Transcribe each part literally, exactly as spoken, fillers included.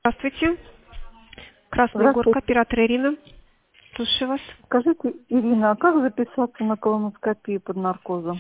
Здравствуйте. Красная Горка, Здравствуйте. оператор Ирина. Слушаю вас. Скажите, Ирина, а как записаться на колоноскопию под наркозом?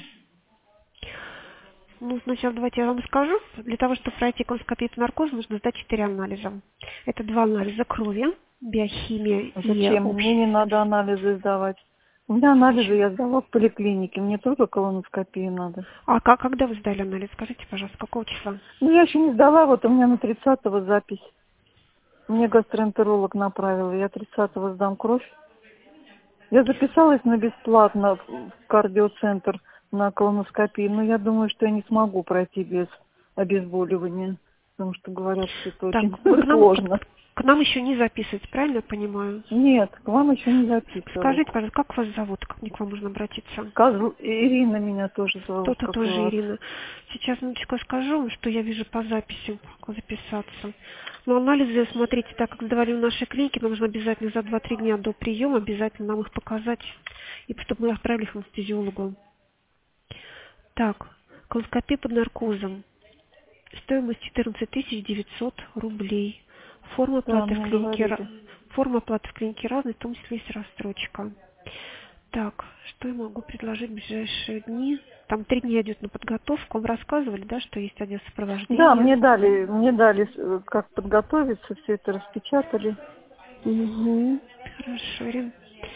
Ну, сначала давайте я вам скажу. Для того, чтобы пройти колоноскопию под наркозом, нужно сдать четыре анализа. Это два анализа крови, биохимия и Зачем? Мне общий. не надо анализы сдавать. У меня анализы я сдала в поликлинике, мне только колоноскопию надо. А как, когда вы сдали анализ? Скажите, пожалуйста, какого числа? Ну, я еще не сдала, вот у меня на тридцатого запись. Мне гастроэнтеролог направил, я тридцатого сдам кровь. Я записалась на бесплатно в кардиоцентр на колоноскопию, но я думаю, что я не смогу пройти без обезболивания, потому что говорят, что это Так, очень вы к нам, к, сложно. к нам еще не записываете, правильно я понимаю? Нет, к вам еще не записывалась. Скажите, пожалуйста, как вас зовут? Как мне к вам можно обратиться? Козл- Ирина меня тоже зовут, Кто-то как и тоже вас. Ирина. Сейчас минуточку скажу, что я вижу по записи, как записаться. Но анализы, смотрите, так как сдавали в нашей клинике, нам нужно обязательно за два-три дня до приема обязательно нам их показать, и чтобы мы отправили их анестезиологу. Так, колоноскопия под наркозом. Стоимость четырнадцать тысяч девятьсот рублей. Форма Да, оплаты в мне клинике, ра- говорили. форма оплаты в клинике разная, в том числе есть рассрочка. Так, что я могу предложить в ближайшие дни? Там три дня идет на подготовку. Вам рассказывали, да, что есть отдел Да, сопровождения? мне дали, мне дали, э, как подготовиться, все это распечатали. Угу. Хорошо, Ирина.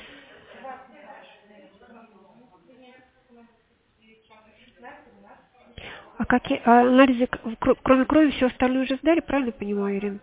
А какие а анализы, к- кро- кроме крови, все остальное уже сдали, правильно понимаю, Ирина?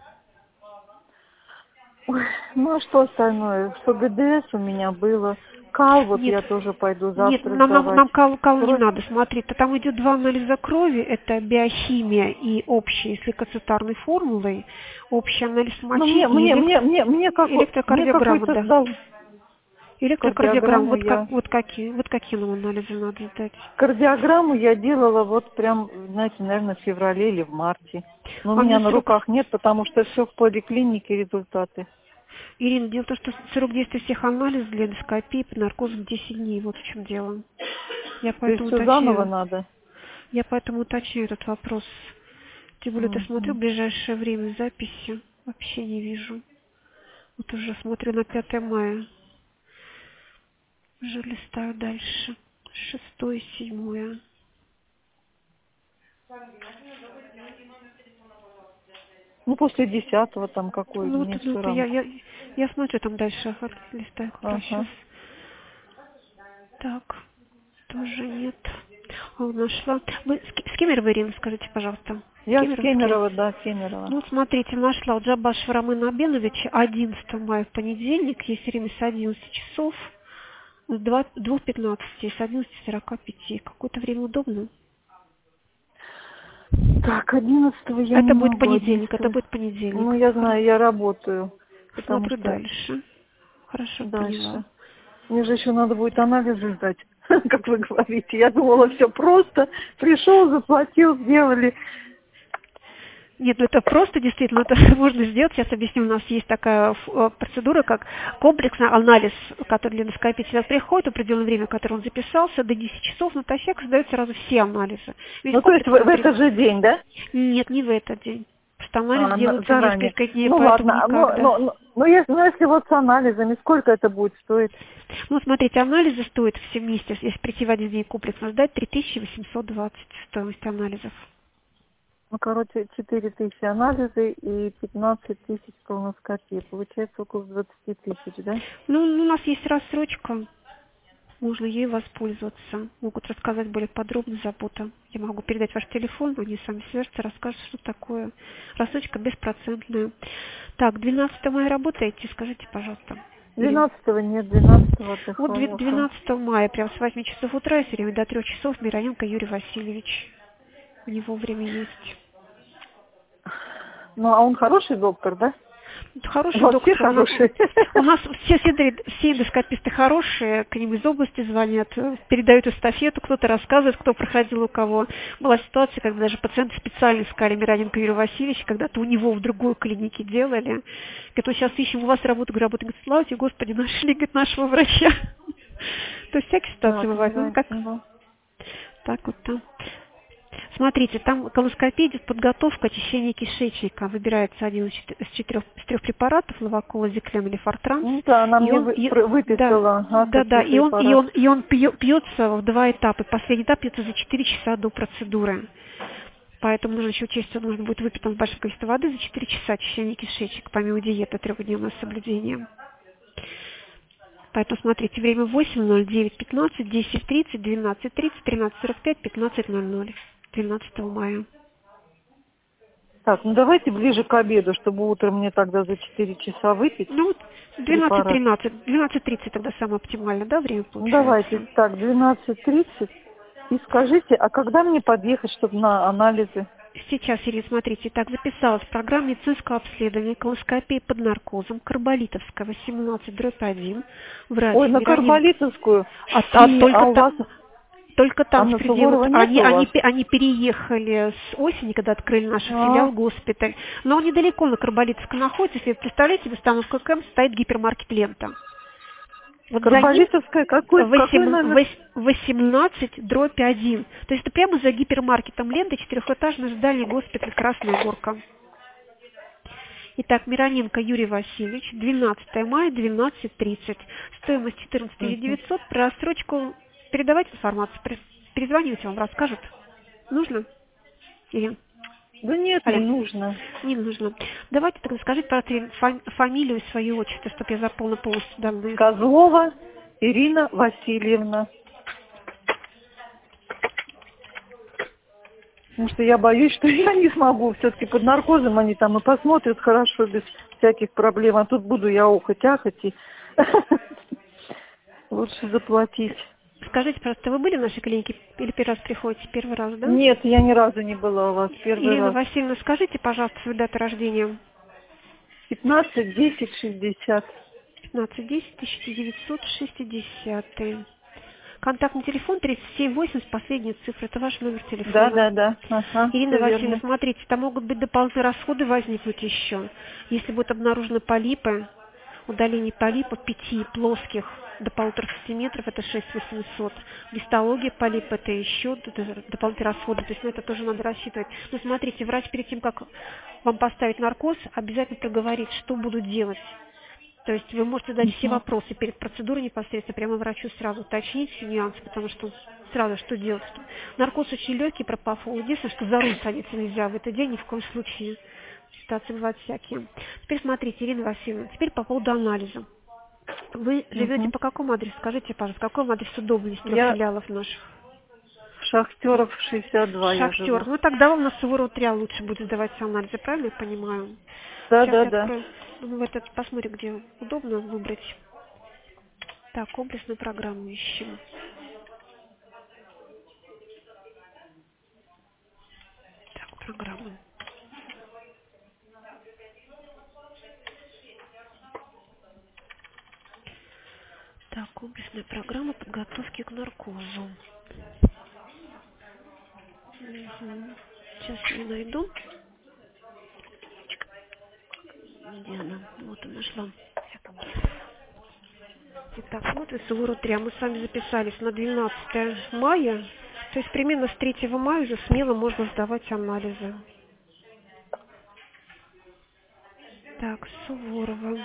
Ой, ну а что остальное? ФГДС у меня было. Кал, вот Нет, я тоже пойду нет, завтра нам, нам, сдавать. нам кал, кал не Кровь. надо, смотрите, там идет два анализа крови, это биохимия и общий с лейкоцитарной формулой, общий анализ Ну мочи мне, и мне, элект- мне, мне, мне, как, мне электрокардиограмма, какой-то да. сдал Электрокардиограмма, кардиограмму вот как, я. вот какие, вот какие нам анализы надо сдать. Кардиограмму я делала вот прям, знаете, наверное, в феврале или в марте. Но у А меня мне на срок, руках нет, потому что все в поликлинике результаты. Ирина, дело в том, что срок действия всех анализов для эндоскопии под наркозом десять дней, вот в чем дело. Я То есть поэтому все заново уточняю, надо. я поэтому уточняю этот вопрос. Тем более, я смотрю в Мгм. ближайшее время записи, вообще не вижу. Вот уже смотрю на пятое мая, уже листаю дальше. Шестое, седьмое. Ну, после десятого там какой, Ну вот, мне ну, все вот я, равно. я, я смотрю там дальше, вот листаю как раз сейчас. Ага. Так, тоже нет. А, вот нашла. Вы с, ки- с Кемерово, Ирина, скажите, пожалуйста. Я с Кемеровский. Кемерово, да, Кемерово. Ну, вот смотрите, нашла у Джабашева Романа Абеновича одиннадцатого мая в понедельник, есть время с одиннадцати часов, с двух пятнадцати, с одиннадцати сорока пяти. Какое-то время удобно? Так, одиннадцатого я не Это будет могу, понедельник, это одиннадцатого. будет Ну, понедельник. я Хоро- знаю, я работаю, потому Смотрю что дальше. Хорошо, поняла. дальше. Мне же еще надо будет анализы сдать, как вы говорите. Я думала, все просто. Пришел, заплатил, сделали. Нет, ну это просто действительно, это можно сделать. Сейчас объясню, у нас есть такая э, процедура, как комплексный анализ, который для эндоскопии приходит в определенное время, которое он записался, до десяти часов натощак сдают сразу все анализы. Весь Ну, то есть в, комплекс в внутри. этот же день, да? Нет, не в этот день. Просто анализ А, на- делается заранее. несколько дней, Ну, поэтому ладно. Ну, никогда. ну, ну, ну, если, ну, если вот с анализами, сколько это будет стоить? Ну, смотрите, анализы стоят все вместе, если прийти в один день комплексно сдать, три тысячи восемьсот двадцать стоимость анализов. Ну, короче, четыре тысячи анализы и пятнадцать тысяч колоноскопии. Получается около двадцати тысяч, да? Ну, у нас есть рассрочка. Можно ей воспользоваться. Могут рассказать более подробно забота. Я могу передать ваш телефон, они сами свяжутся, расскажут, что такое. Рассрочка беспроцентная. Так, двенадцатого мая работаете? Скажите, пожалуйста, Ирина. Двенадцатого нет, двенадцатого Вот отдыхаю. Ага. двенадцатого мая, прямо с восьми часов утра, и время до трех часов, Мироненко Юрий Васильевич. У него время есть. Ну, а он хороший доктор, да? Это У хороший вас все доктор. У нас, хорошие. у нас все, все, все эндоскописты хорошие, к ним из области звонят, э, передают эстафету, кто-то рассказывает, кто проходил у кого. Была ситуация, когда даже пациенты специально искали Мироненко Юрия Васильевича, когда-то у него в другой клинике делали. Говорят, вот сейчас ищем у вас работу, говорю, работу. Говорит, слава тебе, Господи, нашли, говорит, нашего врача. То есть всякие ситуации Так, бывают. Ну, как Мироненко. так вот там. Смотрите, там колоноскопия идет подготовка очищения кишечника. Выбирается один из четырех, из трех препаратов, Ловакол, Зиклен или Фортранс. Ну да, она И мне он, вы- и, пр- выписала. да, Ага, да, да, такие и он, и препараты. он, и он пьё- пьется в два этапа. Последний этап пьется за четыре часа до процедуры. Поэтому нужно еще учесть, что нужно будет выпить там большое количество воды за четыре часа очищения кишечника, помимо диеты, трехдневное соблюдение. Поэтому смотрите, время восемь ноль девять пятнадцать десять тридцать двенадцать тридцать тринадцать сорок пять пятнадцать ноль ноль двенадцатого мая. Так, ну давайте ближе к обеду, чтобы утром мне тогда за четыре часа выпить Ну вот двенадцать препарат. тринадцать двенадцать тридцать тогда самое оптимальное, да, время Ну давайте получается? так, двенадцать тридцать. И скажите, а когда мне подъехать, чтобы на анализы? Сейчас, Ирина, смотрите, так записалась программа медицинского обследования, колоноскопия под наркозом, Карболитовская, восемнадцать дробь один, врач Ой, на Мироненко. Карболитовскую. А, а И, только а у там, вас, только а там на теперь Суворова делают, нет они, у они, вас? пе- они переехали с осени, когда открыли наш А, филиал, госпиталь, но он недалеко на Карболитовской находится, если вы представляете, себе, остановка КМ стоит гипермаркет «Лента». Вот за ним Карболитовская, какой, какой восемь- номер? вось- восемнадцать дробь один. То есть это прямо за гипермаркетом «Лента», четырехэтажное здание госпиталя «Красная Горка». Итак, Мироненко Юрий Васильевич, двенадцатого мая, двенадцать тридцать. Стоимость четырнадцать тысяч Мгм. девятьсот. Про рассрочку передавать информацию. При- Перезвонивайте, вам расскажут. Нужно? Ирина? Да нет, не Алло. нужно. Не нужно. Давайте тогда скажите, пожалуйста, фами- фамилию и свое отчество, чтобы я заполнила полностью данные. Козлова Ирина Васильевна. Потому что я боюсь, что я не смогу. Все-таки под наркозом они там и посмотрят хорошо, без всяких проблем. А тут буду я охоть-ахоть и лучше заплатить. Скажите, пожалуйста, вы были в нашей клинике или первый раз приходите? Первый раз, да? Нет, я ни разу не была у вас. Первый Ирина раз. Васильевна, скажите, пожалуйста, свою дату рождения. пятнадцать десять шестьдесят. пятнадцать десять тысяча девятьсот шестьдесят. Контактный телефон тридцать семь восемьдесят, последняя цифра. Это ваш номер Да, телефона. да, да. Ага, Ирина все Васильевна, верно. смотрите, там могут быть дополнительные расходы возникнуть еще. Если будут обнаружены полипы, удаление полипов пяти плоских до полутора сантиметров, это шесть тысяч восемьсот. Гистология полипа, это еще дополнительные расходы, то есть на это тоже надо рассчитывать. Но смотрите, врач перед тем, как вам поставить наркоз, обязательно проговорит, что будут делать. То есть вы можете задать все Мгм. вопросы перед процедурой непосредственно, прямо врачу сразу уточнить все нюансы, потому что сразу что делать. Что... Наркоз очень легкий, пропафол. Единственное, что за руль садиться нельзя в этот день ни в коем случае. Ситуации бывают всякие. Теперь смотрите, Ирина Васильевна, теперь по поводу анализа. Вы живете Мгм. по какому адресу? Скажите, пожалуйста, какой вам адрес удобнее из трех Я филиалов наших? в Шахтеров шестьдесят два я живу. Шахтер. Ну тогда вам на Суворова три лучше будет сдавать анализы, правильно я понимаю? Да, Сейчас да, я да. открою. Ну, в этот посмотрим, где удобно выбрать. Так, комплексную программу ищем. Так, программа. Так, комплексная программа подготовки к наркозу. Мгм. Сейчас я найду. Где она? Вот я нашла. Итак, смотрим, Суворов три. А мы с вами записались на двенадцатое мая. То есть примерно с третьего мая уже смело можно сдавать анализы. Так, Суворова.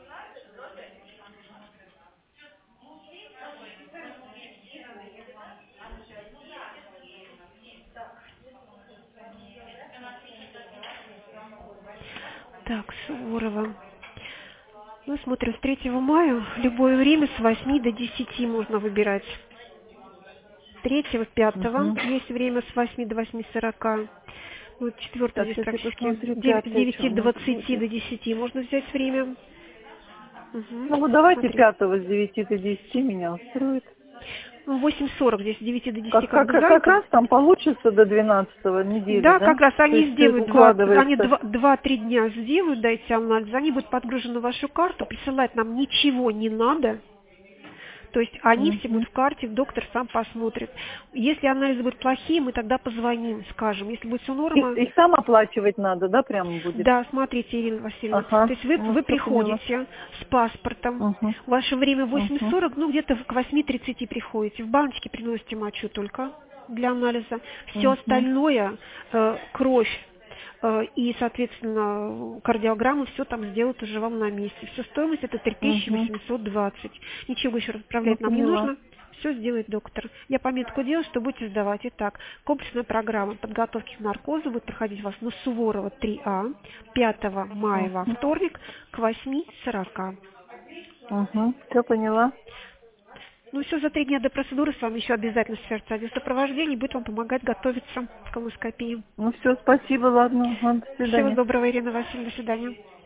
Так, Суворова. Мы смотрим с третьего мая. Любое время с восьми до десяти можно выбирать. Третьего, пятого Угу. есть время с восьми до восьми сорока. Вот четвертого Так, здесь сейчас я практически посмотрю, девять- с пятое, что девяти у нас двадцати будет. до десяти можно взять время. Угу. Ну вот давайте Смотрите. пятого с девяти до десяти меня устроит. Ну, восемь сорок здесь с девяти до десяти Как, как как, бы как занято. раз там получится до двенадцатого недели, Да, да? как раз То они есть э, сделают два, они укладывается. два, два-три дня сделают, дайте анализ, они будут подгружены на вашу карту, присылать нам ничего не надо. То есть они все Мгм. будут в карте, доктор сам посмотрит. Если анализы будут плохие, мы тогда позвоним, скажем. Если будет все И, норма, и сам оплачивать надо, да, прямо будет? да, смотрите, Ирина Васильевна. То Ага, есть вы, ну вы все поняла. приходите с паспортом, Угу. ваше время восемь Угу. сорок, ну где-то к восьми тридцати приходите, в баночке приносите мочу только. для анализа. Все Угу. остальное, э, кровь э, и, соответственно, кардиограмму, все там сделают уже вам на месте. Все стоимость это три тысячи Угу. восемьсот двадцать. Ничего еще раз Ну, отправлять нам не поняла. нужно. Все сделает доктор. Я пометку делаю, что будете сдавать. Итак, комплексная программа подготовки к наркозу будет проходить у вас на Суворова три А пятого мая во Угу. вторник к восьми сорока. Угу. Все поняла. Ну все, за три дня до процедуры с вами еще обязательно свяжется отдел сопровождения, будет вам помогать готовиться к колоноскопии. Ну все, спасибо, ладно. Ладно, до Всего свидания. доброго, Ирина Васильевна, до свидания.